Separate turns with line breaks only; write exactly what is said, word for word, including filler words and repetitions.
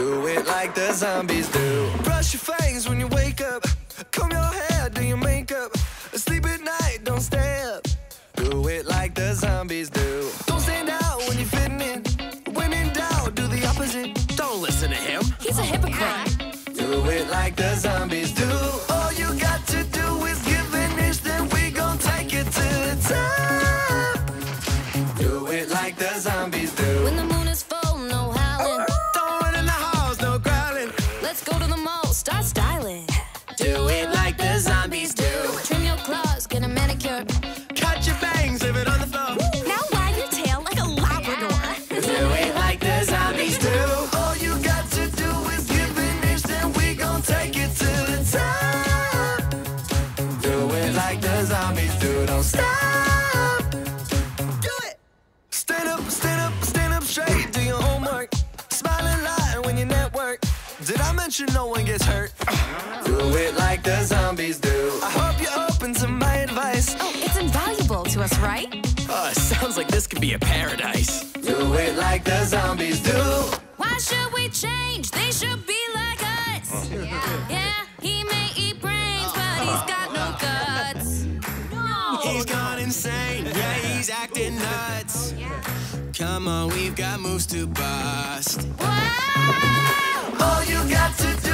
Do it like the zombies do. Brush your fangs when you wake up. Comb your hair, do your makeup. Sleep at night, don't stay up. Do it like the zombies do. Don't stand out when you're fitting in. When in doubt, do the opposite.
Don't listen to him.
He's a hypocrite.
Do it like the zombies do. All you got to do is give an inch, then we gon' take it to the top. Do it like the zombies do.
When the moon is full, no howling.
Don't run in the halls, no growling.
Let's go to the mall, start styling.
Do it like the zombies do.
Trim your claws, get a manicure.
Cut your bangs, leave it on the floor.
Now wag your tail like a Labrador.
Do it like the zombies do.
All you got to do is give an inch, then we gon' take it to the top. Do it like the zombies do. Don't stop. Do it. Stand up, stand up, stand up straight. Do your homework. Smile and lie when you network. Did I mention no one gets hurt? Do it like the zombies do. I hope you're open to my advice.
Oh, it's invaluable to us, right?
Oh, it sounds like this could be a paradise.
Do it like the zombies do.
Why should we change? They should be like us. Yeah, yeah, he may eat brains, but he's got no guts. No.
He's gone insane, yeah, he's acting nuts. Come on, we've got moves to bust.
Wow!
All you got to do